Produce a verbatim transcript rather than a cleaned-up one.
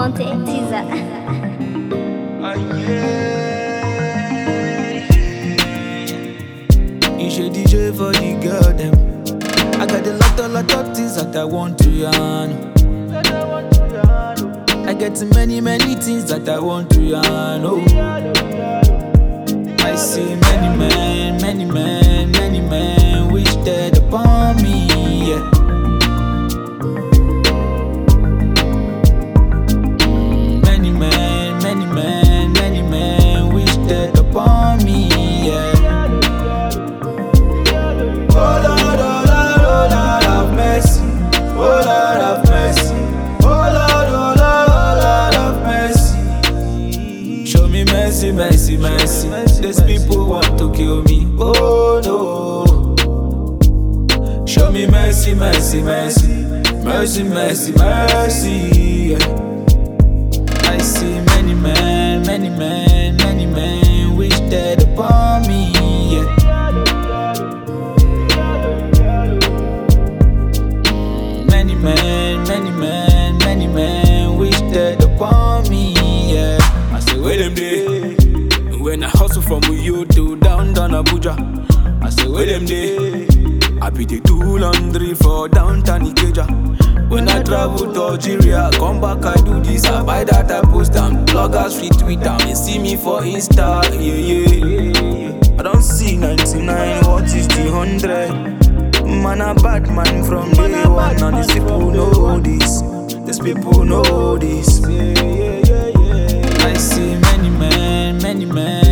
Monte teaser. Ah, yeah. You should D J for the girl them. I got a lot, a lot of things that I want to yarn. I get many, many things that I want to yarn. Oh. I see many men, many men, many men wish dead upon me. Yeah. Many men, many men, many men wish dead upon me. Yeah. Oh Lord, oh Lord, oh Lord have mercy. Oh Lord have mercy. Oh Lord, oh Lord, oh Lord have mercy. Show me mercy, mercy, mercy. These people want to kill me. Oh no. Show me mercy, mercy, mercy. Mercy, mercy, mercy. Yeah. I see many men, many men, many men wish dead upon me. Yeah. Many men, many men, many men wish dead upon me. Yeah. I say, where them day? When I hustle from Uyo to down down Abuja, I say, where them day? I be the do laundry for downtown Ikeja. When I travel to Algeria, come back I do this. I buy that, I post them. Bloggers retweet them and see me for Insta. Yeah, yeah. I don't see ninety-nine. What is the hundred? Man, a bad man from day one. And these people know this. These people know this. I see many men, many men,